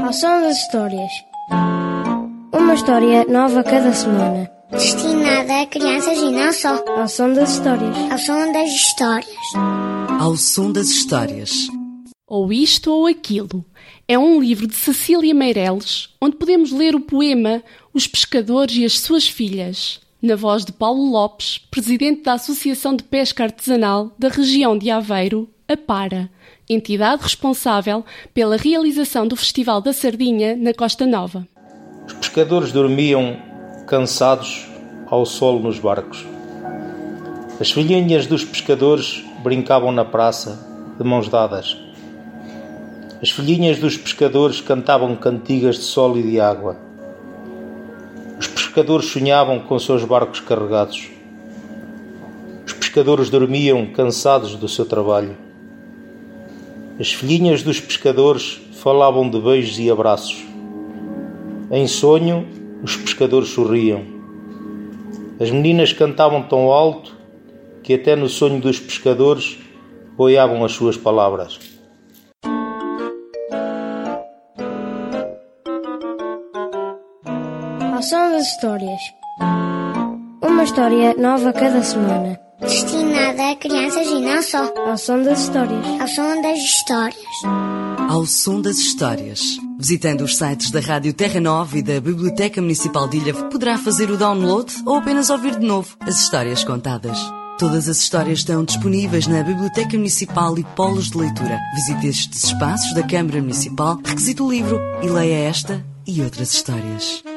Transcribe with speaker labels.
Speaker 1: Ao som das histórias. Uma história nova cada semana.
Speaker 2: Destinada a crianças e não só.
Speaker 1: Ao som das histórias.
Speaker 2: Ao som das histórias.
Speaker 3: Ao som das histórias.
Speaker 4: Ou Isto ou Aquilo. É um livro de Cecília Meireles, onde podemos ler o poema Os Pescadores e as Suas Filhas, na voz de Paulo Lopes, presidente da Associação de Pesca Artesanal da região de Aveiro, a PARA, entidade responsável pela realização do Festival da Sardinha na Costa Nova.
Speaker 5: Os pescadores dormiam cansados ao sol nos barcos. As filhinhas dos pescadores brincavam na praça, de mãos dadas. As filhinhas dos pescadores cantavam cantigas de sol e de água. Os pescadores sonhavam com seus barcos carregados. Os pescadores dormiam cansados do seu trabalho. As filhinhas dos pescadores falavam de beijos e abraços. Em sonho, os pescadores sorriam. As meninas cantavam tão alto que até no sonho dos pescadores boiavam as suas palavras.
Speaker 1: Ao som das histórias. Uma história nova cada semana.
Speaker 2: Destinada a crianças e não só.
Speaker 1: Ao som das histórias.
Speaker 2: Ao som das histórias.
Speaker 3: Ao som das histórias. Visitando os sites da Rádio Terra Nova e da Biblioteca Municipal de Ilhavo, poderá fazer o download ou apenas ouvir de novo as histórias contadas. Todas as histórias estão disponíveis na Biblioteca Municipal e polos de leitura. Visite estes espaços da Câmara Municipal, requisite o livro e leia esta e outras histórias.